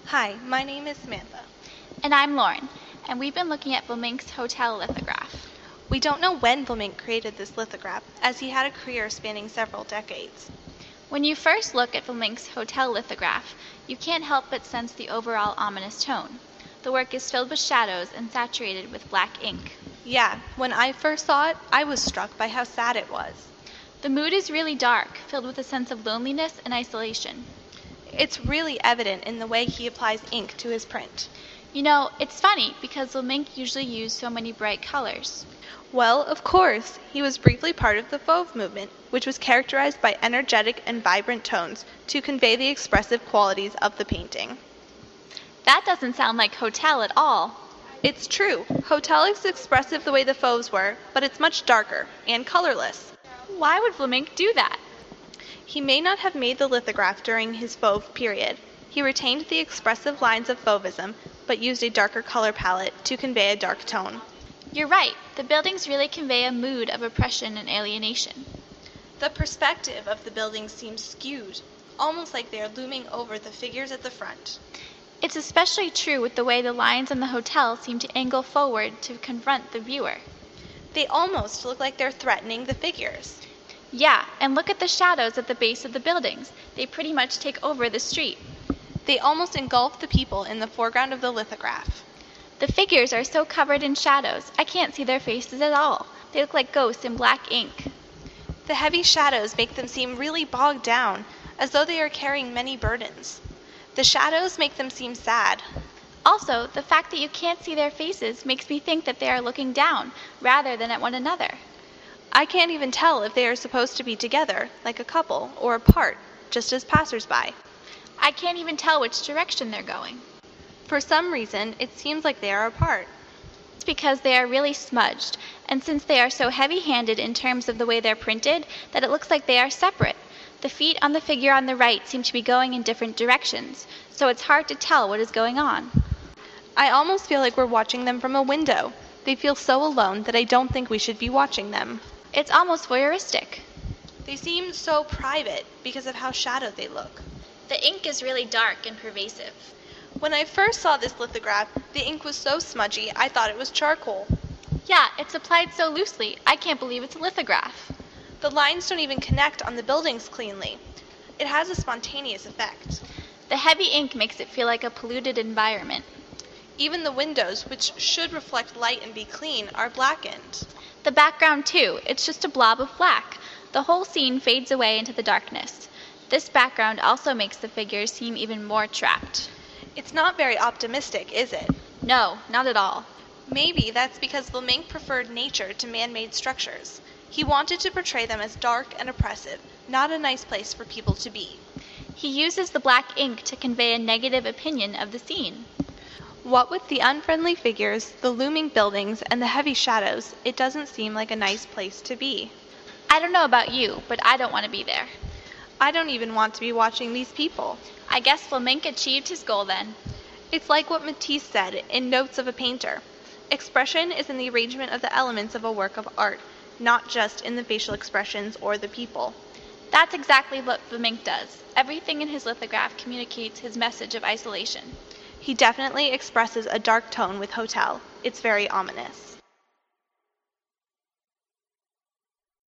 Hi, my name is Samantha. And I'm Lauren, and we've been looking at Vlaminck's hotel lithograph. We don't know when Vlaminck created this lithograph, as he had a career spanning several decades. When you first look at Vlaminck's hotel lithograph, you can't help but sense the overall ominous tone. The work is filled with shadows and saturated with black ink. Yeah, when I first saw it, I was struck by how sad it was. The mood is really dark, filled with a sense of loneliness and isolation. It's really evident in the way he applies ink to his print. You know, it's funny because Vlaminck usually used so many bright colors. Well, of course, he was briefly part of the Fauve movement, which was characterized by energetic and vibrant tones to convey the expressive qualities of the painting. That doesn't sound like hotel at all. It's true, hotel is expressive the way the Fauves were, but it's much darker and colorless. Why would Vlaminck do that? He may not have made the lithograph during his Fauve period. He retained the expressive lines of Fauvism, but used a darker color palette to convey a dark tone. You're right, the buildings really convey a mood of oppression and alienation. The perspective of the buildings seems skewed, almost like they are looming over the figures at the front. It's especially true with the way the lines in the hotel seem to angle forward to confront the viewer. They almost look like they're threatening the figures. Yeah, and look at the shadows at the base of the buildings. They pretty much take over the street. They almost engulf the people in the foreground of the lithograph. The figures are so covered in shadows, I can't see their faces at all. They look like ghosts in black ink. The heavy shadows make them seem really bogged down, as though they are carrying many burdens. The shadows make them seem sad. Also, the fact that you can't see their faces makes me think that they are looking down, rather than at one another. I can't even tell if they are supposed to be together, like a couple, or apart, just as passersby. I can't even tell which direction they're going. For some reason, it seems like they are apart. It's because they are really smudged, and since they are so heavy-handed in terms of the way they're printed, that it looks like they are separate. The feet on the figure on the right seem to be going in different directions, so it's hard to tell what is going on. I almost feel like we're watching them from a window. They feel so alone that I don't think we should be watching them. It's almost voyeuristic. They seem so private because of how shadowed they look. The ink is really dark and pervasive. When I first saw this lithograph, the ink was so smudgy I thought it was charcoal. Yeah, it's applied so loosely, I can't believe it's a lithograph. The lines don't even connect on the buildings cleanly. It has a spontaneous effect. The heavy ink makes it feel like a polluted environment. Even the windows, which should reflect light and be clean, are blackened. The background too, it's just a blob of black. The whole scene fades away into the darkness. This background also makes the figures seem even more trapped. It's not very optimistic, is it? No, not at all. Maybe that's because Vlaminck preferred nature to man-made structures. He wanted to portray them as dark and oppressive, not a nice place for people to be. He uses the black ink to convey a negative opinion of the scene. What with the unfriendly figures, the looming buildings, and the heavy shadows, it doesn't seem like a nice place to be. I don't know about you, but I don't want to be there. I don't even want to be watching these people. I guess Vlaminck achieved his goal then. It's like what Matisse said in Notes of a Painter. Expression is in the arrangement of the elements of a work of art, not just in the facial expressions or the people. That's exactly what Vlaminck does. Everything in his lithograph communicates his message of isolation. He definitely expresses a dark tone with Hotel. It's very ominous.